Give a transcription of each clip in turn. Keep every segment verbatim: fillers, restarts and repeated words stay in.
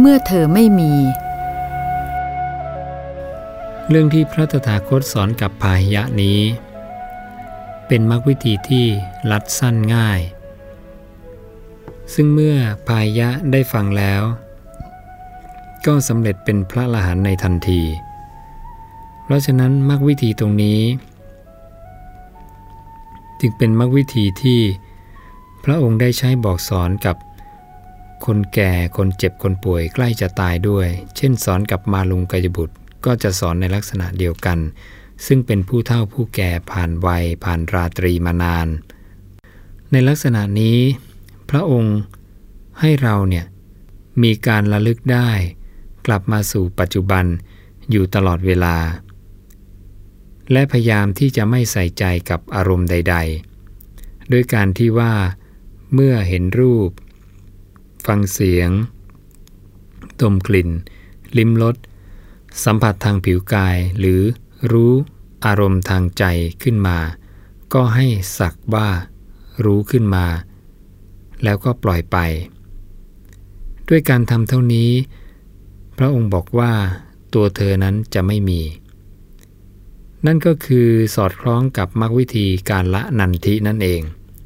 เมื่อเธอไม่มีเรื่องที่พระตถาคตสอนกับพาหิยะนี้เป็นมรรควิธีที่ลัดสั้นง่ายซึ่งเมื่อพาหิยะได้ฟังแล้วก็สำเร็จเป็นพระอรหันต์ในทันทีเพราะฉะนั้นมรรควิธีตรงนี้จึงเป็นมรรควิธีที่พระองค์ได้ใช้บอกสอนกับคนแก่คนเจ็บคนป่วยใกล้จะตายด้วยเช่นสอนกับมาลุงกยบุตรก็จะสอนในลักษณะเดียวกันซึ่งเป็นผู้เฒ่าผู้แก่ผ่านวัยผ่านราตรีมานานในลักษณะนี้พระองค์ให้เราเนี่ยมีการระลึกได้กลับมาสู่ปัจจุบันอยู่ตลอดเวลาและพยายามที่จะไม่ใส่ใจกับอารมณ์ใดๆด้วยการที่ว่าเมื่อเห็นรูปฟังเสียงดมกลิ่นลิ้มรสสัมผัสทางผิวกายหรือรู้อารมณ์ทางใจขึ้นมาก็ให้สักว่ารู้ขึ้นมาแล้วก็ปล่อยไปด้วยการทำเท่านี้พระองค์บอกว่าตัวเธอนั้นจะไม่มีนั่นก็คือสอดคล้องกับมรรควิธีการละนันทินั่นเอง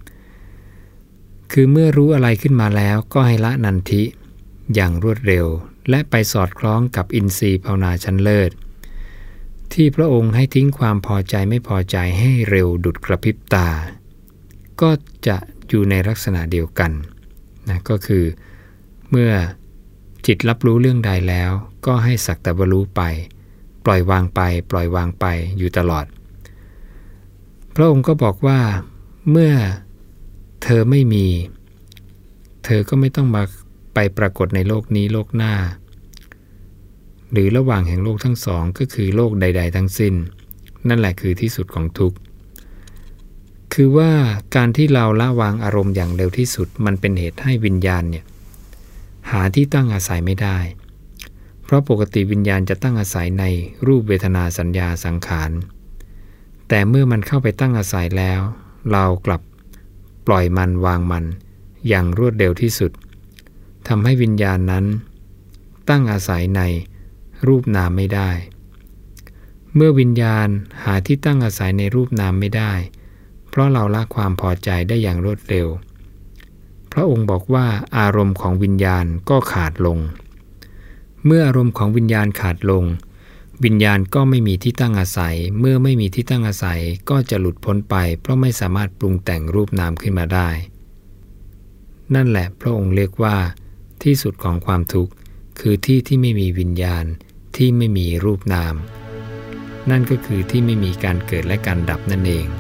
คือเมื่อรู้อะไรขึ้นมาแล้วก็ให้ละนันทิอย่างรวดเร็วและไปสอดคล้องกับอินทรีย์ภาวนาชั้นเลิศที่พระองค์ให้ทิ้งความพอใจไม่พอใจให้เร็วดุจกระพริบตาก็จะอยู่ในลักษณะเดียวกันนะก็คือเมื่อจิตรับรู้เรื่องใดแล้วก็ให้สักแต่ว่ารู้ไปปล่อยวางไปปล่อยวางไปอยู่ตลอดพระองค์ก็บอกว่าเมื่อเธอไม่มีเธอก็ไม่ต้องมาไปปรากฏในโลกนี้โลกหน้าหรือระหว่างแห่งโลกทั้งสองก็คือโลกใดๆทั้งสิ้นนั่นแหละคือที่สุดของทุกข์คือว่าการที่เราละวางอารมณ์อย่างเร็วที่สุดมันเป็นเหตุให้วิญญาณเนี่ยหาที่ตั้งอาศัยไม่ได้เพราะปกติวิญญาณจะตั้งอาศัยในรูปเวทนาสัญญาสังขารแต่เมื่อมันเข้าไปตั้งอาศัยแล้วเรากลับปล่อยมันวางมันอย่างรวดเร็วที่สุดทำให้วิญญาณนั้นตั้งอาศัยในรูปนามไม่ได้เมื่อวิญญาณหาที่ตั้งอาศัยในรูปนามไม่ได้เพราะเราละความพอใจได้อย่างรวดเร็วพระองค์บอกว่าอารมณ์ของวิญญาณก็ขาดลงเมื่ออารมณ์ของวิญญาณขาดลงวิญญาณก็ไม่มีที่ตั้งอาศัยเมื่อไม่มีที่ตั้งอาศัยก็จะหลุดพ้นไปเพราะไม่สามารถปรุงแต่งรูปนามขึ้นมาได้นั่นแหละพระองค์เรียกว่าที่สุดของความทุกข์คือที่ที่ไม่มีวิญญาณที่ไม่มีรูปนามนั่นก็คือที่ไม่มีการเกิดและการดับนั่นเอง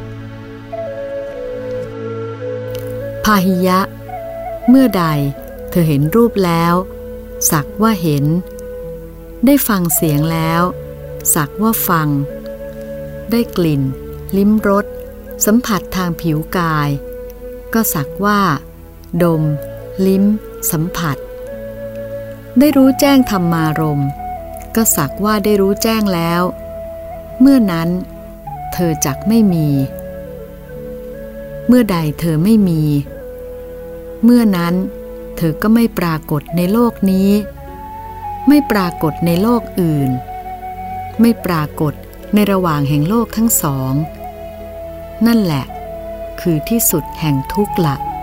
พาหิยะเมื่อใดเธอเห็นรูปแล้วสักว่าเห็นได้ฟังเสียงแล้วสักว่าฟังได้กลิ่นลิ้มรสสัมผัสทางผิวกายก็สักว่าดมลิ้มสัมผัสได้รู้แจ้งธรรมารมณ์ก็สักว่าได้รู้แจ้งแล้วเมื่อนั้นเธอจักไม่มีเมื่อใดเธอไม่มีเมื่อนั้นเธอก็ไม่ปรากฏในโลกนี้ไม่ปรากฏในโลกอื่นไม่ปรากฏในระหว่างแห่งโลกทั้งสองนั่นแหละคือที่สุดแห่งทุกข์ละ